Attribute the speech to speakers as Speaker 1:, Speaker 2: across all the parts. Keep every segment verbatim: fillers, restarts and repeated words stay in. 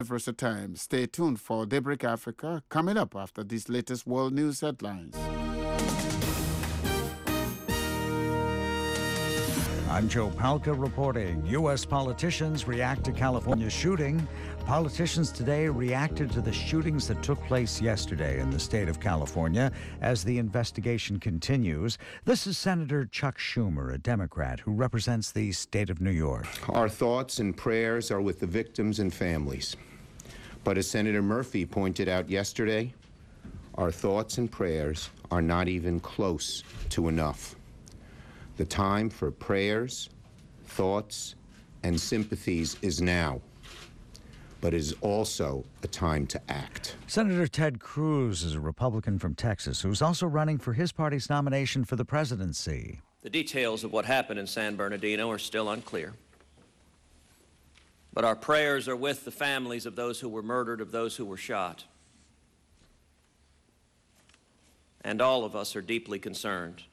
Speaker 1: Universal Times. Stay tuned for Daybreak Africa coming up after these latest world news headlines.
Speaker 2: I'm Joe Palca reporting. U S politicians react to California shooting. Politicians today reacted to the shootings that took place yesterday in the state of California as the investigation continues. This is Senator Chuck Schumer, a Democrat who represents the state of New York.
Speaker 3: Our thoughts and prayers are with the victims and families. But as Senator Murphy pointed out yesterday, our thoughts and prayers are not even close to enough. The time for prayers, thoughts, and sympathies is now, but it is also a time to act.
Speaker 2: Senator Ted Cruz is a Republican from Texas who's also running for his party's nomination for the presidency.
Speaker 4: The details of what happened in San Bernardino are still unclear, but our prayers are with the families of those who were murdered, of those who were shot. And all of us are deeply concerned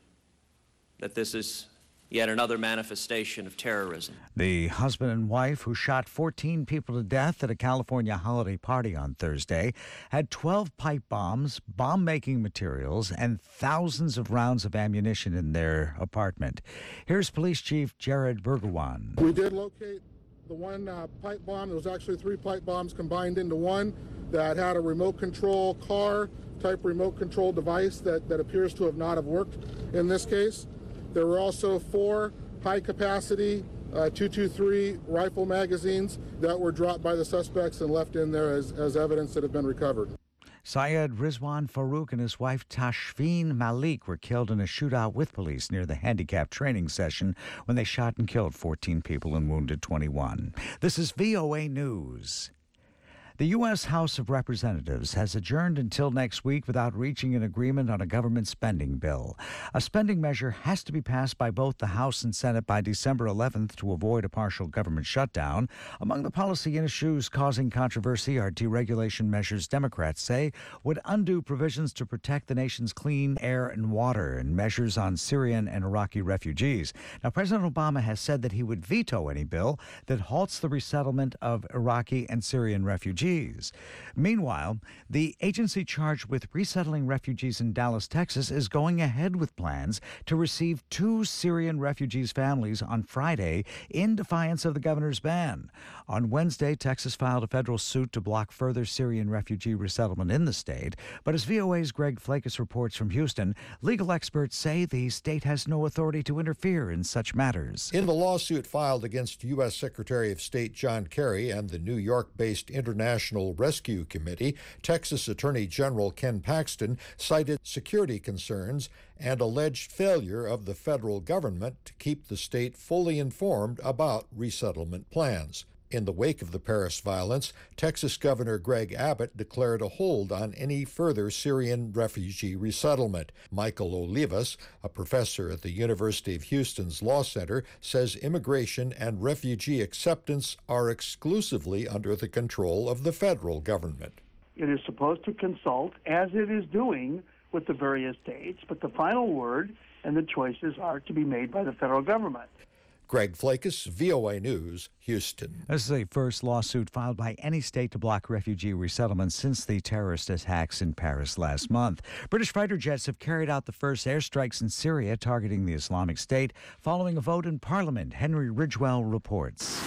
Speaker 4: that this is yet another manifestation of terrorism.
Speaker 2: The husband and wife who shot fourteen people to death at a California holiday party on Thursday had twelve pipe bombs, bomb-making materials, and thousands of rounds of ammunition in their apartment. Here's Police Chief Jared Burgawan.
Speaker 5: We did locate the one uh, pipe bomb. There was actually three pipe bombs combined into one that had a remote control car type remote control device that, that appears to have not have worked in this case. There were also four high-capacity uh, two twenty-three rifle magazines that were dropped by the suspects and left in there as, as evidence that have been recovered.
Speaker 2: Syed Rizwan Farouk and his wife Tashfeen Malik were killed in a shootout with police near the handicap training session when they shot and killed fourteen people and wounded twenty-one. This is V O A News. The U S House of Representatives has adjourned until next week without reaching an agreement on a government spending bill. A spending measure has to be passed by both the House and Senate by December eleventh to avoid a partial government shutdown. Among the policy issues causing controversy are deregulation measures Democrats say would undo provisions to protect the nation's clean air and water and measures on Syrian and Iraqi refugees. Now, President Obama has said that he would veto any bill that halts the resettlement of Iraqi and Syrian refugees. Meanwhile, the agency charged with resettling refugees in Dallas, Texas, is going ahead with plans to receive two Syrian refugees' families on Friday in defiance of the governor's ban. On Wednesday, Texas filed a federal suit to block further Syrian refugee resettlement in the state. But as V O A's Greg Flakes reports from Houston, legal experts say the state has no authority to interfere in such matters.
Speaker 6: In the lawsuit filed against U S Secretary of State John Kerry and the New York-based International Rescue Committee, Texas Attorney General Ken Paxton cited security concerns and alleged failure of the federal government to keep the state fully informed about resettlement plans. In the wake of the Paris violence, Texas Governor Greg Abbott declared a hold on any further Syrian refugee resettlement. Michael Olivas, a professor at the University of Houston's Law Center, says immigration and refugee acceptance are exclusively under the control of the federal government.
Speaker 7: It is supposed to consult, as it is doing, with the various states, but the final word and the choices are to be made by the federal government.
Speaker 6: Greg Flakes, V O A News, Houston.
Speaker 2: This is the first lawsuit filed by any state to block refugee resettlement since the terrorist attacks in Paris last month. British fighter jets have carried out the first airstrikes in Syria targeting the Islamic State following a vote in Parliament. Henry Ridgewell reports.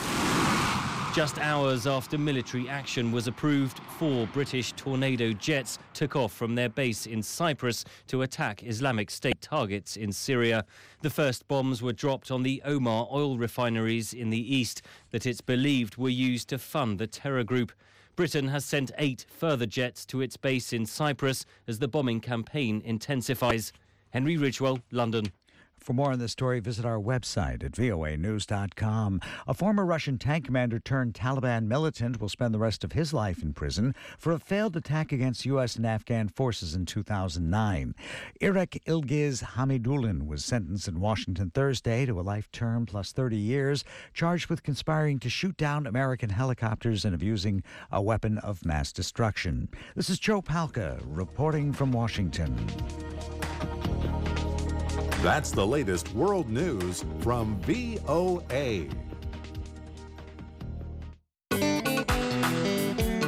Speaker 8: Just hours after military action was approved, four British Tornado jets took off from their base in Cyprus to attack Islamic State targets in Syria. The first bombs were dropped on the Omar oil refineries in the east that it's believed were used to fund the terror group. Britain has sent eight further jets to its base in Cyprus as the bombing campaign intensifies. Henry Ridgewell, London.
Speaker 2: For more on this story, visit our website at V O A news dot com. A former Russian tank commander turned Taliban militant will spend the rest of his life in prison for a failed attack against U S and Afghan forces in two thousand nine. Iraq Ilgiz Hamidulin was sentenced in Washington Thursday to a life term plus thirty years, charged with conspiring to shoot down American helicopters and of using a weapon of mass destruction. This is Joe Palca reporting from Washington.
Speaker 9: That's the latest world news from V O A.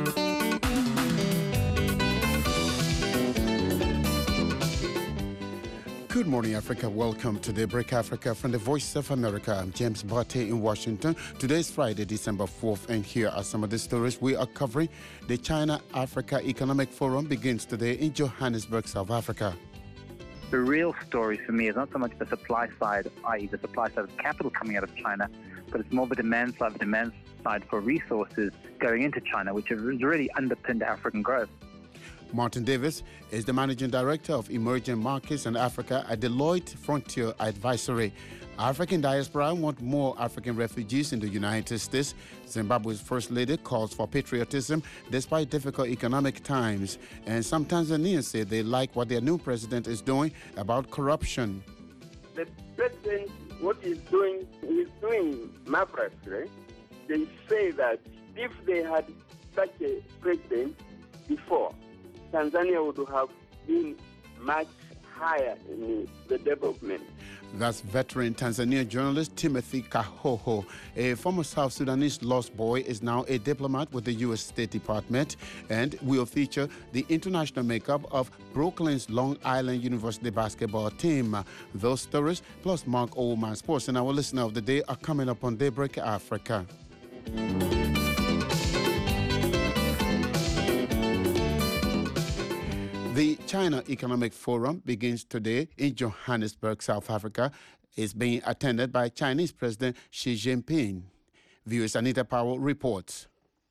Speaker 1: Good morning, Africa. Welcome to Daybreak Africa from the Voice of America. I'm James Barty in Washington. Today is Friday, December fourth, and here are some of the stories we are covering. The China-Africa Economic Forum begins today in Johannesburg, South Africa.
Speaker 10: The real story for me is not so much the supply side, that is the supply side of capital coming out of China, but it's more the demand side, the demand side for resources going into China, which has really underpinned African growth.
Speaker 1: Martin Davis is the Managing Director of Emerging Markets and Africa at Deloitte Frontier Advisory. African diaspora want more African refugees in the United States. Zimbabwe's First Lady calls for patriotism despite difficult economic times. And some Tanzanians say they like what their new president is doing about corruption.
Speaker 11: The president, what he's doing, he's doing marvelous, right? They say that if they had such a president before, Tanzania would have been much higher in the development.
Speaker 1: That's veteran Tanzanian journalist Timothy Kahoho. A former South Sudanese lost boy is now a diplomat with the U S State Department, and will feature the international makeup of Brooklyn's Long Island University basketball team. Those stories, plus Mark Oldman Sports and our listener of the day, are coming up on Daybreak Africa. The China Economic Forum begins today in Johannesburg, South Africa. It's being attended by Chinese President Xi Jinping. V O's Anita Powell reports.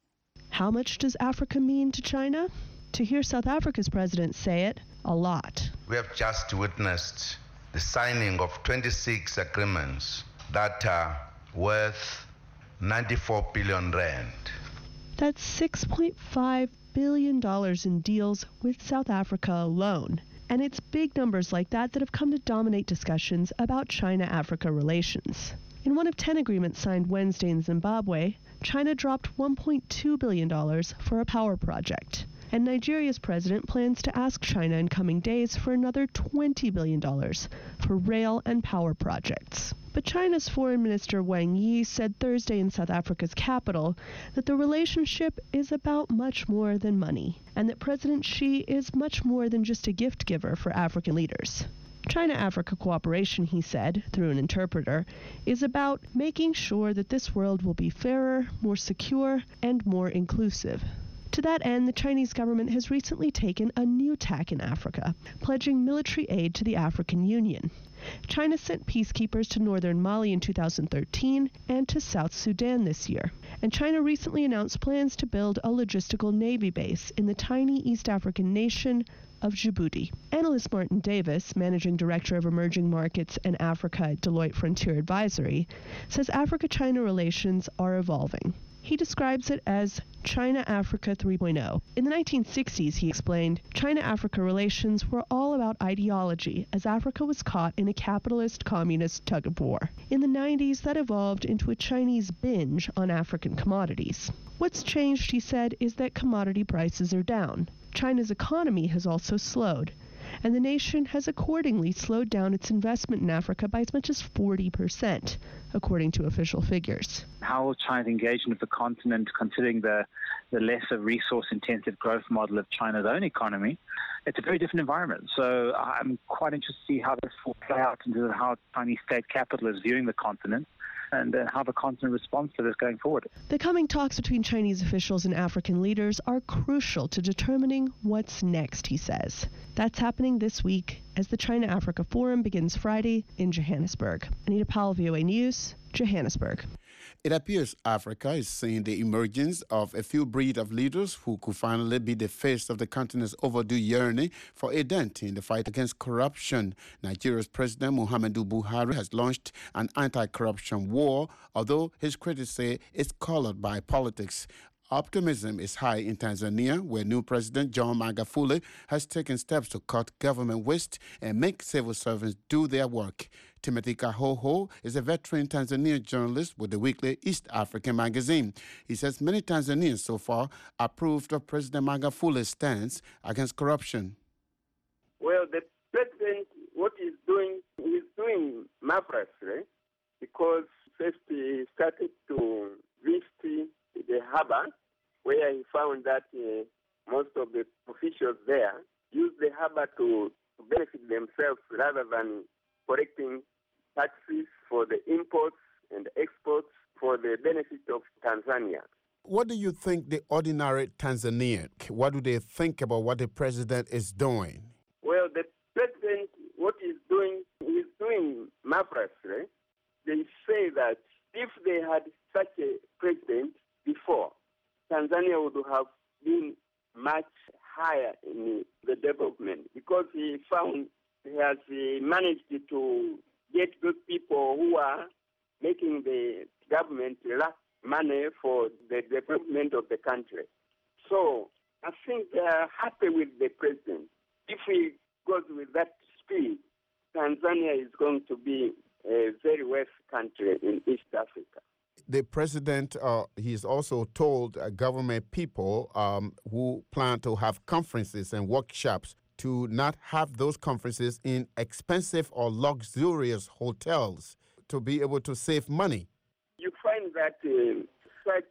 Speaker 12: How much does Africa mean to China? To hear South Africa's president say it, a lot.
Speaker 13: We have just witnessed the signing of twenty-six agreements that are worth ninety-four billion rand.
Speaker 12: That's six point five billion dollars in deals with South Africa alone. And it's big numbers like that that have come to dominate discussions about China-Africa relations. In one of ten agreements signed Wednesday in Zimbabwe, China dropped one point two billion dollars for a power project. And Nigeria's president plans to ask China in coming days for another twenty billion dollars for rail and power projects. But China's Foreign Minister Wang Yi said Thursday in South Africa's capital that the relationship is about much more than money, and that President Xi is much more than just a gift giver for African leaders. China-Africa cooperation, he said, through an interpreter, is about making sure that this world will be fairer, more secure, and more inclusive. To that end, the Chinese government has recently taken a new tack in Africa, pledging military aid to the African Union. China sent peacekeepers to northern Mali in two thousand thirteen and to South Sudan this year. And China recently announced plans to build a logistical navy base in the tiny East African nation of Djibouti. Analyst Martin Davis, Managing Director of Emerging Markets and Africa at Deloitte Frontier Advisory, says Africa-China relations are evolving. He describes it as China-Africa three point oh. In the nineteen sixties, he explained, China-Africa relations were all about ideology, as Africa was caught in a capitalist-communist tug-of-war. In the nineties, that evolved into a Chinese binge on African commodities. What's changed, he said, is that commodity prices are down. China's economy has also slowed, and the nation has accordingly slowed down its investment in Africa by as much as forty percent, according to official figures.
Speaker 10: How China's engagement with the continent, considering the, the lesser resource-intensive growth model of China's own economy, it's a very different environment. So I'm quite interested to see how this will play out in terms of how Chinese state capital is viewing the continent, and uh, how the continent responds to this going forward.
Speaker 12: The coming talks between Chinese officials and African leaders are crucial to determining what's next, he says. That's happening this week as the China-Africa Forum begins Friday in Johannesburg. Anita Powell, V O A News, Johannesburg.
Speaker 1: It appears Africa is seeing the emergence of a few breed of leaders who could finally be the face of the continent's overdue yearning for a dent in the fight against corruption. Nigeria's President Muhammadu Buhari has launched an anti-corruption war, although his critics say it's colored by politics. Optimism is high in Tanzania, where new President John Magufuli has taken steps to cut government waste and make civil servants do their work. Timothy Kahoho is a veteran Tanzanian journalist with the weekly East African magazine. He says many Tanzanians so far approved of President Magufuli's stance against corruption.
Speaker 11: Well, the president, what he's doing, he's doing marvelous, right? Because first he started to visit the harbor, where he found that uh, most of the officials there used the harbor to to benefit themselves rather than collecting taxes for the imports and exports for the benefit of Tanzania.
Speaker 1: What do you think the ordinary Tanzanian, what do they think about what the president is doing?
Speaker 11: Well, the president, what he's doing, he's doing marvelously. They say that if they had such a president before, Tanzania would have been much higher in the development because he found he has managed to get those people who are making the government lack money for the development of the country. So I think they are happy with the president. If he goes with that speed, Tanzania is going to be a very wealthy country in East Africa.
Speaker 1: The president, uh, he's also told uh, government people um, who plan to have conferences and workshops to not have those conferences in expensive or luxurious hotels to be able to save money.
Speaker 11: You find that uh, such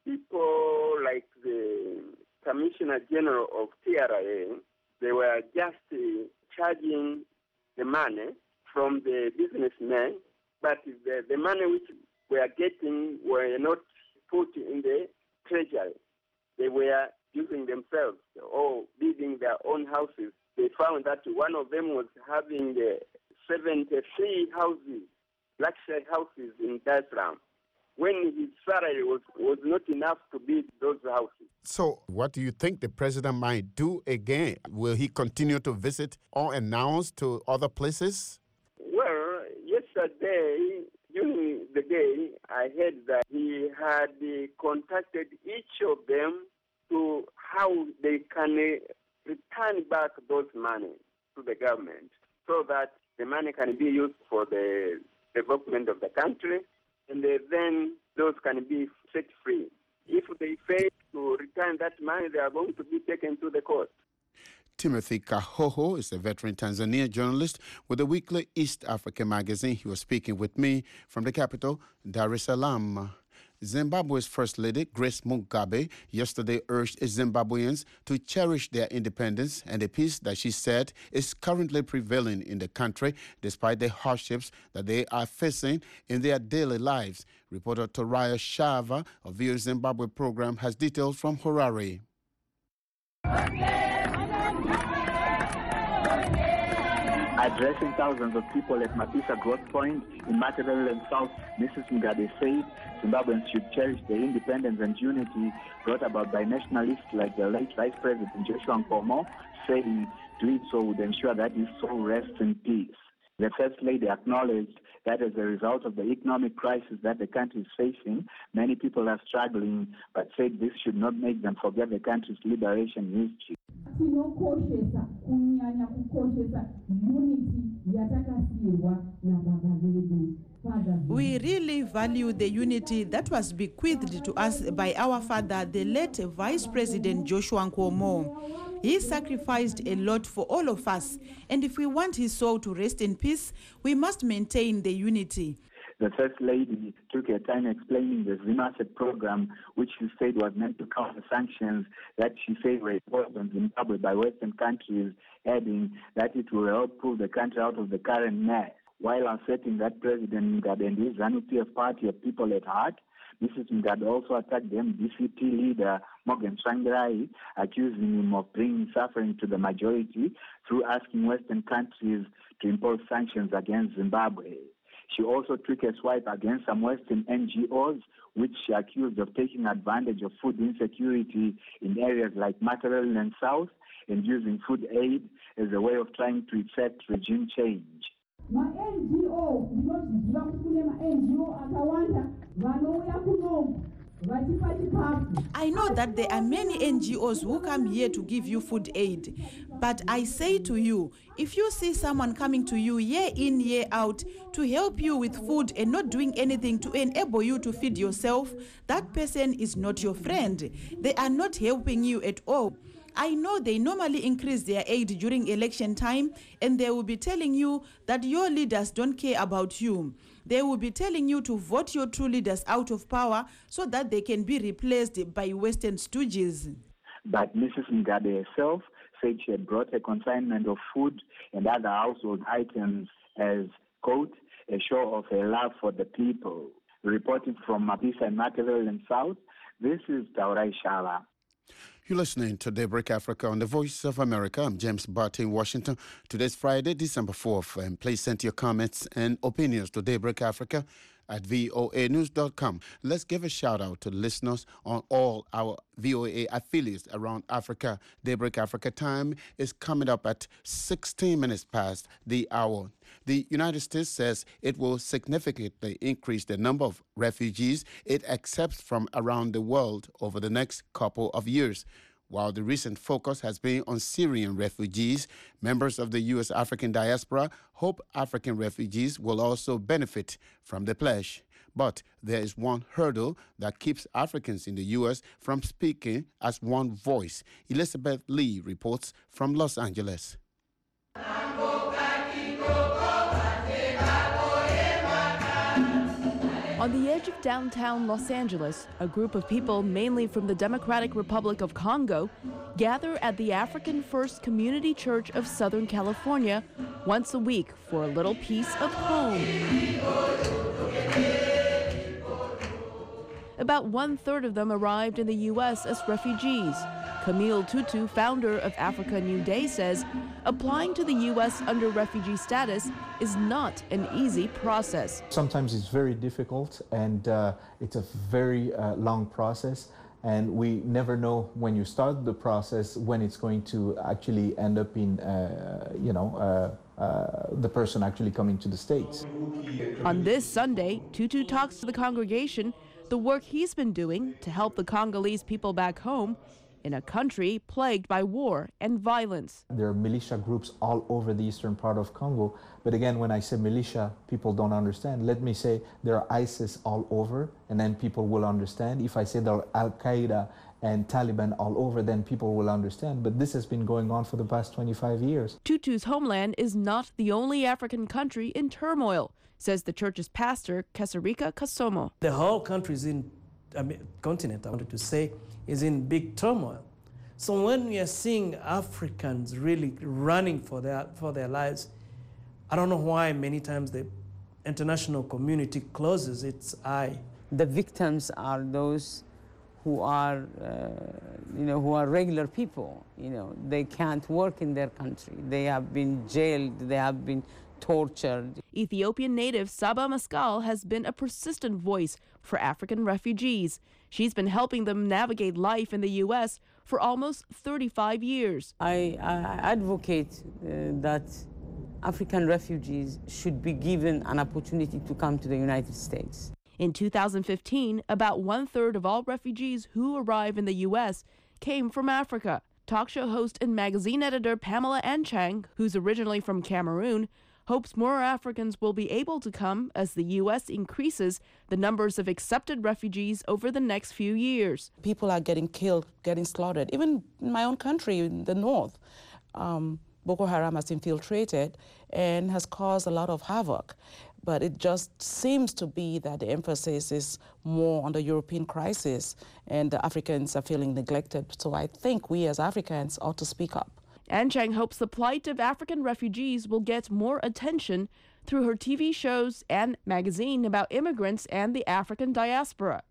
Speaker 11: people like the Commissioner General of T R A, they were just uh, charging the money from the businessmen, but the, the money which we are getting were not put in the treasury. They were using themselves or building their own houses. They found that one of them was having uh, seventy-three houses, luxury houses in Dar es Salaam, when his salary was, was not enough to build those houses.
Speaker 1: So what do you think the president might do again? Will he continue to visit unannounced to other places?
Speaker 11: Well, yesterday, during the day, I heard that he had uh, contacted each of them to how they can uh, return back those money to the government so that the money can be used for the development of the country, and then those can be set free. If they fail to return that money, they are going to be taken to the court.
Speaker 1: Timothy Kahoho is a veteran Tanzanian journalist with the weekly East Africa magazine. He was speaking with me from the capital, Dar es Salaam. Zimbabwe's First Lady, Grace Mugabe, yesterday urged Zimbabweans to cherish their independence and the peace that she said is currently prevailing in the country despite the hardships that they are facing in their daily lives. Reporter Toraya Shava of V O Zimbabwe program has details from Harare.
Speaker 10: Addressing thousands of people at Mapisa Growth Point in Matabeleland South, Missus Mugabe said Zimbabweans should cherish their independence and unity brought about by nationalists like the late Vice President Joshua Nkomo, saying doing so would ensure that his soul rests in peace. The First Lady acknowledged that as a result of the economic crisis that the country is facing, many people are struggling, but said this should not make them forget the country's liberation history.
Speaker 14: We really value the unity that was bequeathed to us by our father, the late Vice President Joshua Nkomo. He sacrificed a lot for all of us, and if we want his soul to rest in peace, we must maintain the unity.
Speaker 10: The First Lady took her time explaining the ZimAsset program, which she said was meant to counter sanctions that she said were imposed on Zimbabwe by Western countries, adding that it will help pull the country out of the current mess. While asserting that President Mugabe and his ZANU-P F party have people at heart, Missus Mugabe also attacked the M D C T leader, Morgan Tsvangirai, accusing him of bringing suffering to the majority through asking Western countries to impose sanctions against Zimbabwe. She also took a swipe against some Western N G Os, which she accused of taking advantage of food insecurity in areas like Matabeleland South and using food aid as a way of trying to effect regime change.
Speaker 14: I know that there are many N G Os who come here to give you food aid, but I say to you, if you see someone coming to you year in, year out to help you with food and not doing anything to enable you to feed yourself, that person is not your friend. They are not helping you at all. I know they normally increase their aid during election time, and they will be telling you that your leaders don't care about you. They will be telling you to vote your true leaders out of power so that they can be replaced by Western stooges.
Speaker 10: But Missus Mugabe herself
Speaker 15: said she had brought a consignment of food and other household items as, quote, a show of her love for the people. Reporting from Mapisa and Machiavelli South, this is Taurai Shala.
Speaker 1: You're listening to Daybreak Africa on the Voice of America. I'm James Barty in Washington. Today's Friday, December fourth. And please send your comments and opinions to Daybreak Africa at V O A news dot com. Let's give a shout out to listeners on all our V O A affiliates around Africa. Daybreak Africa time is coming up at sixteen minutes past the hour. The United States says it will significantly increase the number of refugees it accepts from around the world over the next couple of years. While the recent focus has been on Syrian refugees, members of the U S African diaspora hope African refugees will also benefit from the pledge. But there is one hurdle that keeps Africans in the U S from speaking as one voice. Elizabeth Lee reports from Los Angeles.
Speaker 16: On the edge of downtown Los Angeles, a group of people, mainly from the Democratic Republic of Congo, gather at the African First Community Church of Southern California once a week for a little piece of home. About one-third of them arrived in the U S as refugees. Camille Tutu, founder of Africa New Day, says applying to the U S under refugee status is not an easy process.
Speaker 17: Sometimes it's very difficult, and uh, it's a very uh, long process, and we never know when you start the process when it's going to actually end up in, uh, you know, uh, uh, the person actually coming to the States.
Speaker 16: On this Sunday, Tutu talks to the congregation the work he's been doing to help the Congolese people back home in a country plagued by war and violence.
Speaker 17: There are militia groups all over the eastern part of Congo, but again, when I say militia, people don't understand. Let me say there are ISIS all over, and then people will understand. If I say there are Al-Qaeda and Taliban all over, then people will understand. But this has been going on for the past twenty-five years.
Speaker 16: Tutu's homeland is not the only African country in turmoil, says the church's pastor, Kasarika Kasomo.
Speaker 18: The whole country is in, I mean, continent, I wanted to say, is in big turmoil. So when we are seeing Africans really running for their, for their lives, I don't know why many times the international community closes its eye.
Speaker 19: The victims are those who are, uh, you know, who are regular people. You know, they can't work in their country. They have been jailed. They have been tortured.
Speaker 16: Ethiopian native Saba Maskal has been a persistent voice for African refugees. She's been helping them navigate life in the U S for almost thirty-five years.
Speaker 19: I, I advocate uh, that African refugees should be given an opportunity to come to the United States.
Speaker 16: In two thousand fifteen, about one-third of all refugees who arrive in the U S came from Africa. Talk show host and magazine editor Pamela Anchang, who's originally from Cameroon, hopes more Africans will be able to come as the U S increases the numbers of accepted refugees over the next few years.
Speaker 20: People are getting killed, getting slaughtered. Even in my own country, in the north, um, Boko Haram has infiltrated and has caused a lot of havoc. But it just seems to be that the emphasis is more on the European crisis, and the Africans are feeling neglected. So I think we as Africans ought to speak up.
Speaker 16: Anchang hopes the plight of African refugees will get more attention through her T V shows and magazine about immigrants and the African diaspora.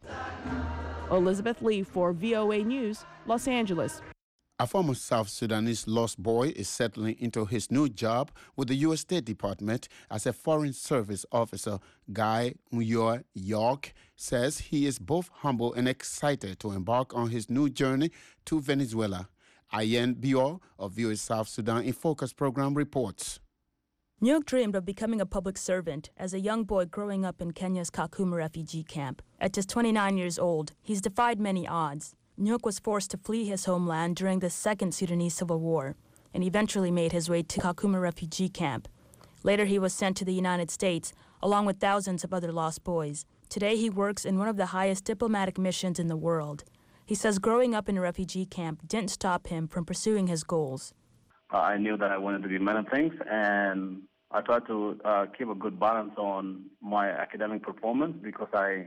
Speaker 16: Elizabeth Lee for V O A News, Los Angeles.
Speaker 1: A former South Sudanese lost boy is settling into his new job with the U S State Department as a Foreign Service officer. Guy Muyor York says he is both humble and excited to embark on his new journey to Venezuela. Ayen Bior of V O A South Sudan in Focus program reports.
Speaker 21: Nyok dreamed of becoming a public servant as a young boy growing up in Kenya's Kakuma refugee camp. At just twenty-nine years old, he's defied many odds. Nyok was forced to flee his homeland during the Second Sudanese Civil War and eventually made his way to Kakuma refugee camp. Later, he was sent to the United States, along with thousands of other lost boys. Today, he works in one of the highest diplomatic missions in the world. He says growing up in a refugee camp didn't stop him from pursuing his goals.
Speaker 22: Uh, I knew that I wanted to be many things, and I tried to uh, keep a good balance on my academic performance because I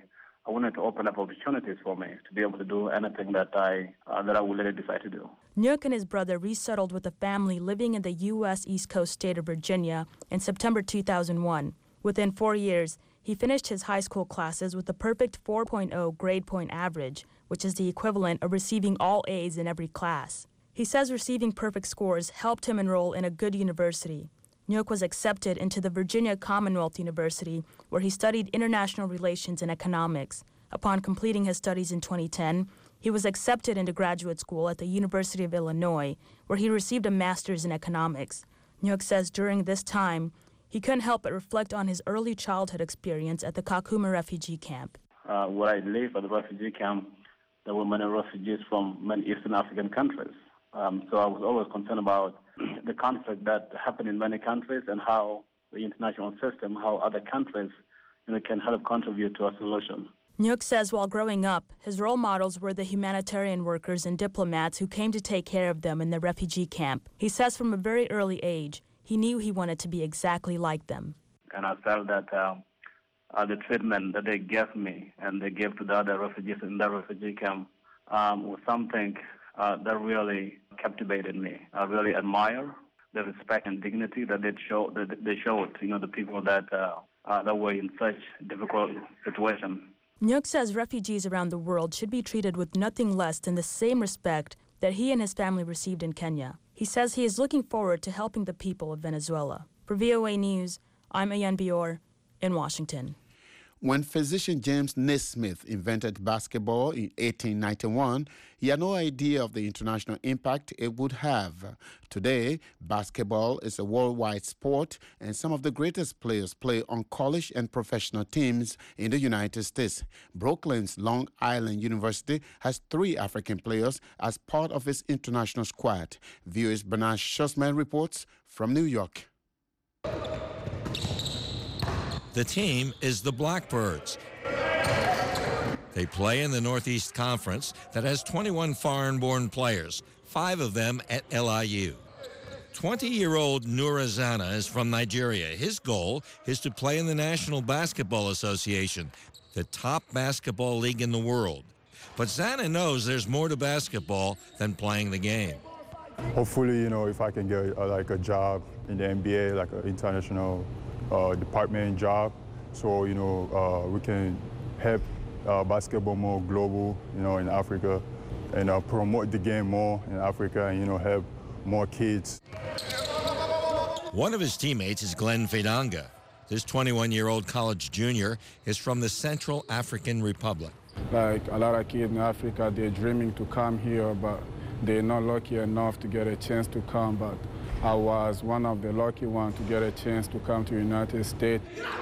Speaker 22: I wanted to open up opportunities for me to be able to do anything that I uh, that I would later decide to do.
Speaker 21: Nyuk and his brother resettled with a family living in the U S East Coast state of Virginia in September two thousand one. Within four years, he finished his high school classes with a perfect four point oh grade point average, which is the equivalent of receiving all A's in every class. He says receiving perfect scores helped him enroll in a good university. Nyuk was accepted into the Virginia Commonwealth University, where he studied international relations and economics. Upon completing his studies in twenty ten, he was accepted into graduate school at the University of Illinois, where he received a master's in economics. Nyuk says during this time, he couldn't help but reflect on his early childhood experience at the Kakuma refugee camp.
Speaker 22: Uh, where I live at the refugee camp, there were many refugees from many Eastern African countries. Um, so I was always concerned about the conflict that happened in many countries and how the international system, how other countries you know, can help contribute to a solution.
Speaker 21: Nyuk says while growing up, his role models were the humanitarian workers and diplomats who came to take care of them in the refugee camp. He says from a very early age, he knew he wanted to be exactly like them.
Speaker 22: And I felt that uh, uh, the treatment that they gave me and they gave to the other refugees in the refugee camp um, was something uh, that really captivated me. I really admire the respect and dignity that they show that they showed, you know, the people that uh, uh, that were in such difficult situation.
Speaker 21: Nyuk says refugees around the world should be treated with nothing less than the same respect that he and his family received in Kenya. He says he is looking forward to helping the people of Venezuela. For V O A News, I'm Ayan Bior in Washington.
Speaker 1: When physician James Naismith invented basketball in eighteen ninety-one, he had no idea of the international impact it would have. Today, basketball is a worldwide sport, and some of the greatest players play on college and professional teams in the United States. Brooklyn's Long Island University has three African players as part of its international squad. V O A's Bernard Schussman reports from New York.
Speaker 3: The team is the Blackbirds. They play in the Northeast Conference that has twenty-one foreign-born players, five of them at L I U. twenty-year-old Nura Zana is from Nigeria. His goal is to play in the National Basketball Association, the top basketball league in the world. But Zana knows there's more to basketball than playing the game.
Speaker 4: Hopefully, you know, if I can get uh, like a job in the N B A, like an international uh, department job, so, you know, uh, we can help uh, basketball more global, you know, in Africa, and uh, promote the game more in Africa, and, you know, help more kids.
Speaker 3: One of his teammates is Glenn Fedanga. This twenty-one-year-old college junior is from the Central African Republic.
Speaker 23: Like a lot of kids in Africa, they're dreaming to come here, but they're not lucky enough to get a chance to come. But I was one of the lucky ones to get a chance to come to the United States.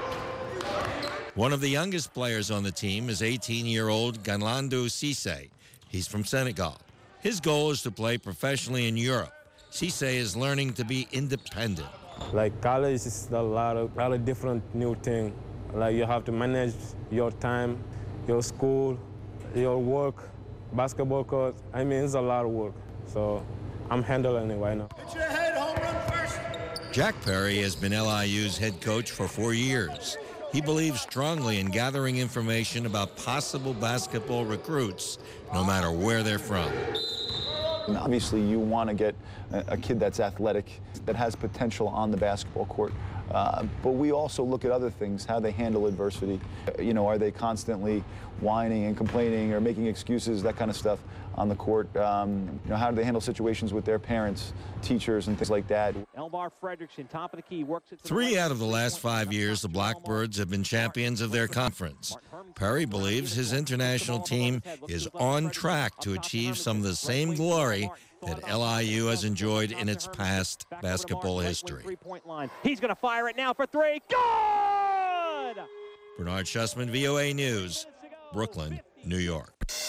Speaker 3: One of the youngest players on the team is eighteen-year-old Ganlando Cisse. He's from Senegal. His goal is to play professionally in Europe. Cisse is learning to be independent.
Speaker 24: Like college is a lot of, lot of different new things. Like you have to manage your time, your school, your work, basketball court. I mean, it's a lot of work. So I'm handling it right now.
Speaker 3: Get your head, home run first. Jack Perry has been L I U's head coach for four years. He believes strongly in gathering information about possible basketball recruits, no matter where they're from.
Speaker 25: And obviously, you want to get a, a kid that's athletic, that has potential on the basketball court. Uh, but we also look at other things, how they handle adversity. You know, are they constantly whining and complaining or making excuses, that kind of stuff on the court? Um, you know, how do they handle situations with their parents, teachers, and things like that?
Speaker 26: Elmar Fredrickson, top of the key, works it.
Speaker 3: Three out of the last five years, the Blackbirds have been champions of their conference. Perry believes his international team is on track to achieve some of the same glory that L I U has enjoyed in its past basketball history.
Speaker 26: He's going to fire it now for three. Good!
Speaker 3: Bernard Schussman, V O A News, Brooklyn, New York.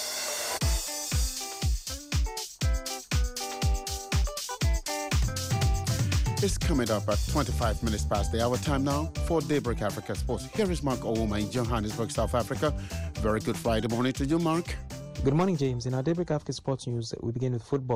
Speaker 1: It's coming up at twenty-five minutes past the hour time now for Daybreak Africa Sports. Here is Mark Ouma in Johannesburg, South Africa. Very good Friday morning to you, Mark.
Speaker 27: Good morning, James. In our Daybreak Africa Sports News, we begin with football.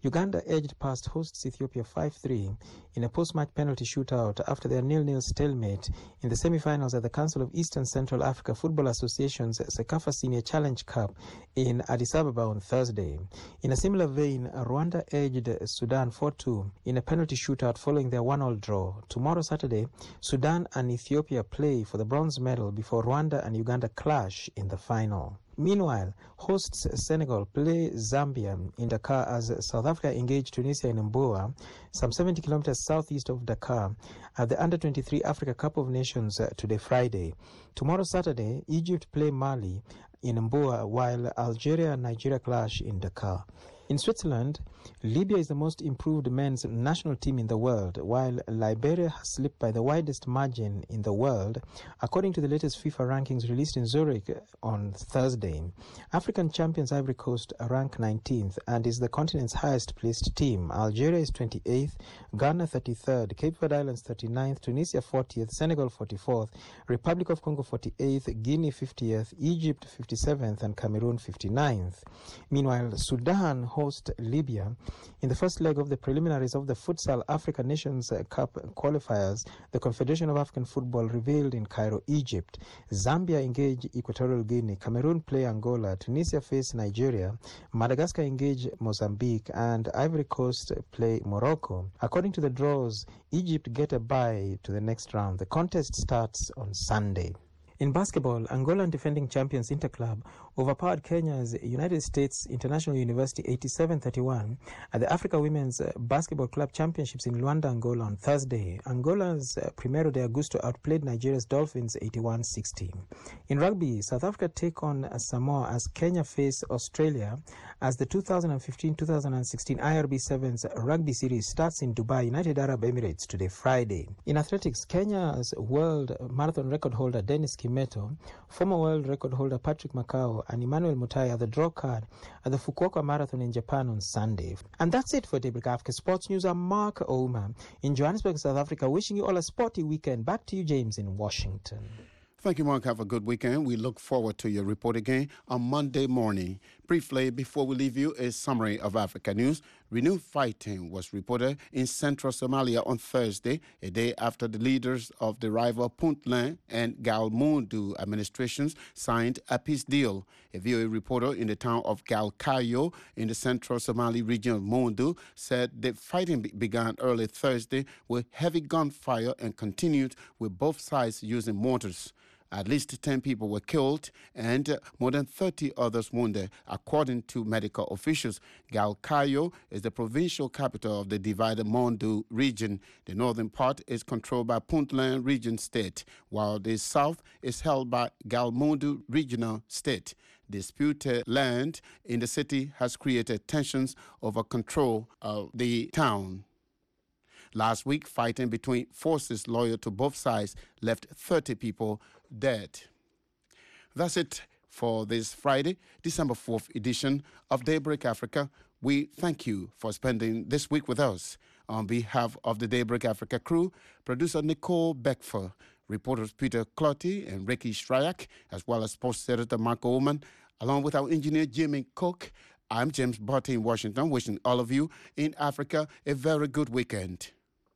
Speaker 2: Uganda edged past hosts Ethiopia five three in a post-match penalty shootout after their nil-nil stalemate in the semi-finals at the Council of Eastern Central Africa Football Association's CECAFA Senior Challenge Cup in Addis Ababa on Thursday. In a similar vein, Rwanda edged Sudan four two in a penalty shootout following their one all draw. Tomorrow, Saturday, Sudan and Ethiopia play for the bronze medal before Rwanda and Uganda clash in the final. Meanwhile, hosts Senegal play Zambia in Dakar as South Africa engage Tunisia in Mboa, some seventy kilometers southeast of Dakar, at the under twenty-three Africa Cup of Nations today, Friday. Tomorrow, Saturday, Egypt play Mali in Mboa, while Algeria and Nigeria clash in Dakar. In Switzerland, Libya is the most improved men's national team in the world, while Liberia has slipped by the widest margin in the world, according to the latest FIFA rankings released in Zurich on Thursday. African champions Ivory Coast rank nineteenth and is the continent's highest-placed team. Algeria is twenty-eighth, Ghana thirty-third, Cape Verde Islands thirty-ninth, Tunisia fortieth, Senegal forty-fourth, Republic of Congo forty-eighth, Guinea fiftieth, Egypt fifty-seventh, and Cameroon fifty-ninth. Meanwhile, Sudan host Libya in the first leg of the preliminaries of the Futsal Africa Nations Cup qualifiers, the Confederation of African Football revealed in Cairo, Egypt. Zambia engage Equatorial Guinea, Cameroon play Angola, Tunisia face Nigeria, Madagascar engage Mozambique, and Ivory Coast play Morocco. According to the draws, Egypt get a bye to the next round. The contest starts on Sunday. In basketball, Angolan defending champions Interclub overpowered Kenya's United States International University eighty-seven thirty-one at the Africa Women's Basketball Club Championships in Luanda, Angola on Thursday. Angola's Primeiro de Agosto outplayed Nigeria's Dolphins eighty-one sixty. In rugby, South Africa take on Samoa as Kenya face Australia as the two thousand fifteen two thousand sixteen I R B Sevens Rugby Series starts in Dubai, United Arab Emirates today, Friday. In athletics, Kenya's world marathon record holder Dennis Kimeto, former world record holder Patrick Makau, and Emmanuel Mutai are the draw card at the Fukuoka Marathon in Japan on Sunday. And that's it for Daybreak Africa Sports News. I'm Mark Ouma in Johannesburg, South Africa, wishing you all a sporty weekend. Back to you, James, in Washington.
Speaker 1: Thank you, Mark. Have a good weekend. We look forward to your report again on Monday morning. Briefly, before we leave you, a summary of Africa news. Renewed fighting was reported in central Somalia on Thursday, a day after the leaders of the rival Puntland and Galmudug administrations signed a peace deal. A V O A reporter in the town of Galkayo in the central Somali region of Mundu said the fighting be- began early Thursday with heavy gunfire and continued with both sides using mortars. At least ten people were killed and more than thirty others wounded, according to medical officials. Galkayo is the provincial capital of the divided Mundu region. The northern part is controlled by Puntland Region State, while the south is held by Galmudug Regional State. Disputed land in the city has created tensions over control of the town. Last week, fighting between forces loyal to both sides left thirty people dead. That's it for this Friday, December fourth edition of Daybreak Africa. We thank you for spending this week with us. On behalf of the Daybreak Africa crew, producer Nicole Beckfer, reporters Peter Clotty and Ricky Shryak, as well as sports editor Mark Oman, along with our engineer Jimmy Cook, I'm James Barty in Washington, wishing all of you in Africa a very good weekend.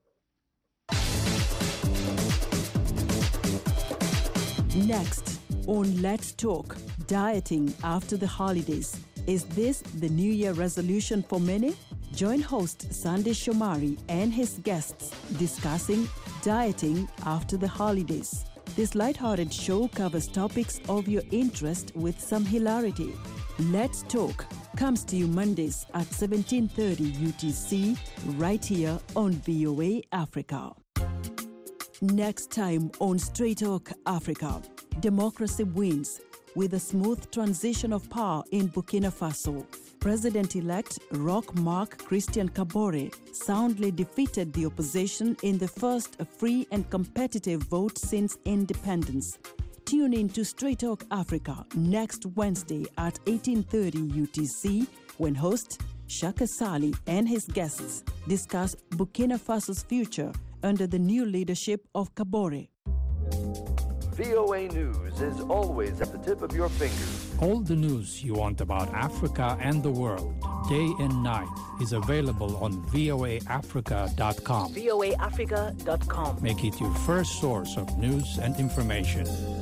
Speaker 5: Next on Let's Talk, dieting after the holidays. Is this the New Year resolution for many? Join host Sandy Shomari and his guests discussing dieting after the holidays. This lighthearted show covers topics of your interest with some hilarity. Let's Talk comes to you Mondays at seventeen thirty U T C, right here on V O A Africa. Next time on Straight Talk Africa, democracy wins with a smooth transition of power in Burkina Faso. President-elect Roch Marc Christian Kabore soundly defeated the opposition in the first free and competitive vote since independence. Tune in to Straight Talk Africa next Wednesday at eighteen thirty U T C when host Shaka Sali and his guests discuss Burkina Faso's future under the new leadership of Kabore.
Speaker 6: V O A News is always at the tip of your fingers.
Speaker 7: All the news you want about Africa and the world, day and night is available on V O A Africa dot com.
Speaker 8: V O A Africa dot com.
Speaker 7: Make it your first source of news and information.